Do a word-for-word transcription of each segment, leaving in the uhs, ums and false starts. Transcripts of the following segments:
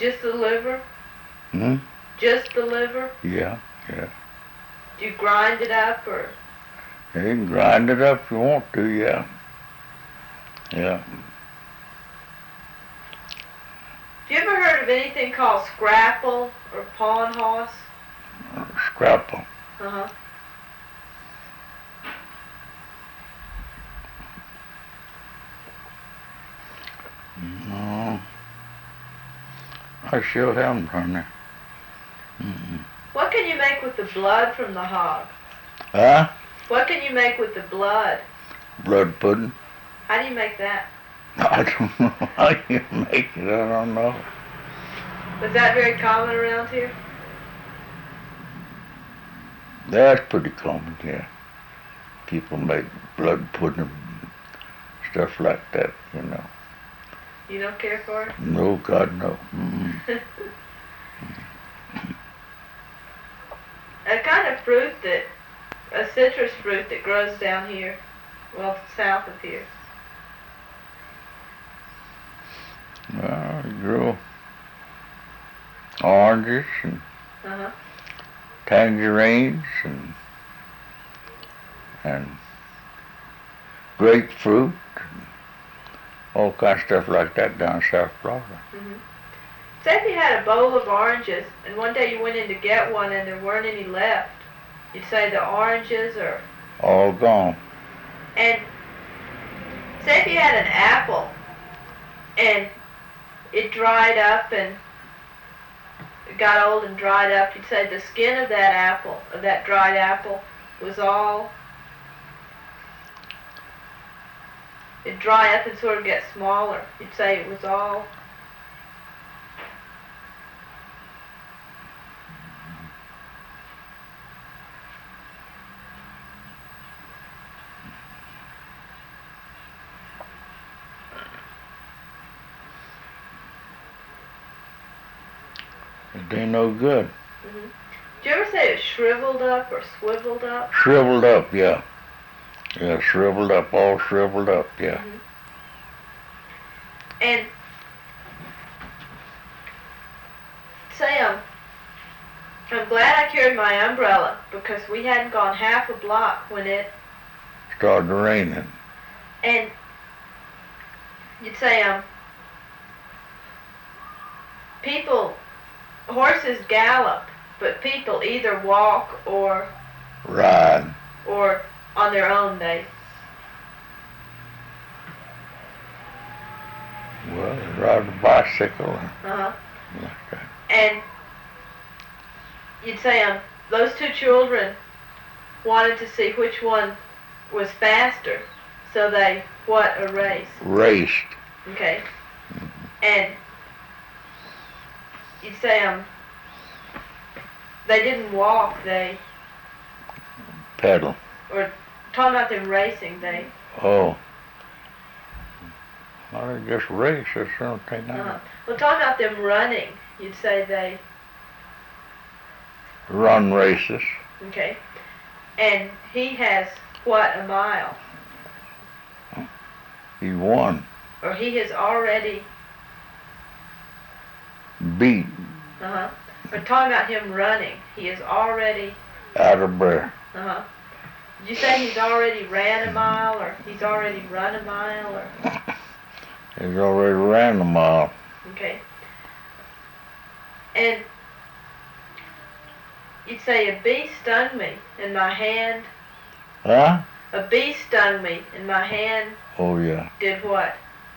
Just the liver? Hmm? Just the liver? Yeah, yeah. Do you grind it up or? You can grind it up if you want to, yeah. Yeah. Have you ever heard of anything called scrapple or pawn hoss? Scrapple. Uh-huh. No. I still haven't done that. Mm-mm. What can you make with the blood from the hog? Huh? What can you make with the blood? Blood pudding? How do you make that? I don't know how you make it. I don't know. Was that very common around here? That's pretty common, yeah. People make blood pudding, stuff like that, you know. You don't care for it? No, God, no. Mm-mm. A kind of fruit that, a citrus fruit that grows down here, well, south of here. Well, you grow oranges and Uh-huh. tangerines and and grapefruit and all kinds of stuff like that down in South Florida. Mm-hmm. Say if you had a bowl of oranges and one day you went in to get one and there weren't any left, you'd say the oranges are... All gone. And say if you had an apple and it dried up and it got old and dried up, you'd say the skin of that apple, of that dried apple, was all... It'd dry up and sort of get smaller. You'd say it was all... It ain't no good. Mm-hmm. Did you ever say it shriveled up or swiveled up? Shriveled up, yeah. Yeah, shriveled up, all shriveled up, yeah. Mm-hmm. And say, um, I'm glad I carried my umbrella because we hadn't gone half a block when it Started raining. And you'd say, um, people, horses gallop, but people either walk or Ride. or on their own they. Well, they ride a bicycle and Uh-huh. like that. And you'd say, um, those two children wanted to see which one was faster, so they, what, a race. Raced. Okay. And you'd say, um, they didn't walk, they, Pedal. or talking about them racing, they, Oh. Well, they just race. That's the only thing I uh, well, talking about them running, you'd say they, run races. okay. And he has, what, a mile? He won. Or he has already, Beat. uh-huh. We're talking about him running. He is already, Out of breath. uh-huh. Did you say he's already ran a mile, or he's already run a mile, or? He's already ran a mile. Okay. And you'd say a bee stung me in my hand. Huh? A bee stung me in my hand. Oh, yeah. Did what?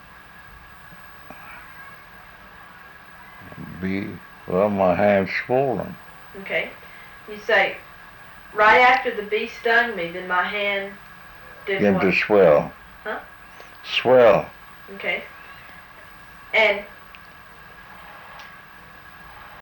Be, well, my hand's swollen. Okay. You say, right after the bee stung me, then my hand did Begin what? to swell. Huh? Swell. Okay. And